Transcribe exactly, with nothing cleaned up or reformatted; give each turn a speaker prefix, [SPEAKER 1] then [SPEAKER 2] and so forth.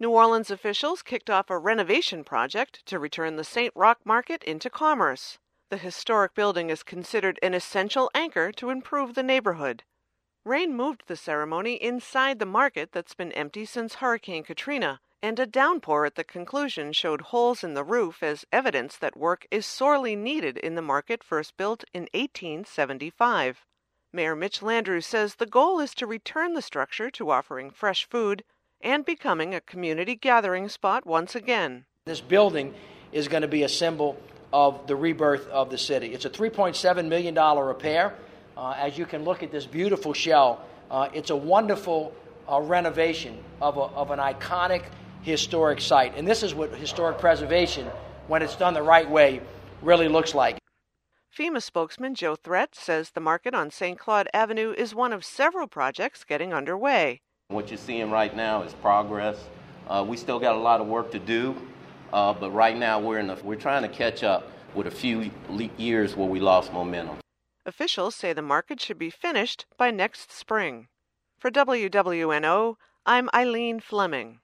[SPEAKER 1] New Orleans officials kicked off a renovation project to return the Saint Roch Market into commerce. The historic building is considered an essential anchor to improve the neighborhood. Rain moved the ceremony inside the market that's been empty since Hurricane Katrina, and a downpour at the conclusion showed holes in the roof as evidence that work is sorely needed in the market first built in eighteen seventy-five. Mayor Mitch Landrieu says the goal is to return the structure to offering fresh food and becoming a community gathering spot once again.
[SPEAKER 2] This building is going to be a symbol of the rebirth of the city. It's a three point seven million dollars repair. Uh, as you can look at this beautiful shell, uh, it's a wonderful uh, renovation of, a, of an iconic historic site. And this is what historic preservation, when it's done the right way, really looks like.
[SPEAKER 1] FEMA spokesman Joe Threat says the market on Saint Claude Avenue is one of several projects getting underway.
[SPEAKER 3] What you're seeing right now is progress. Uh, we still got a lot of work to do, uh, but right now we're in the, we're trying to catch up with a few le- years where we lost momentum.
[SPEAKER 1] Officials say the market should be finished by next spring. For W W N O, I'm Eileen Fleming.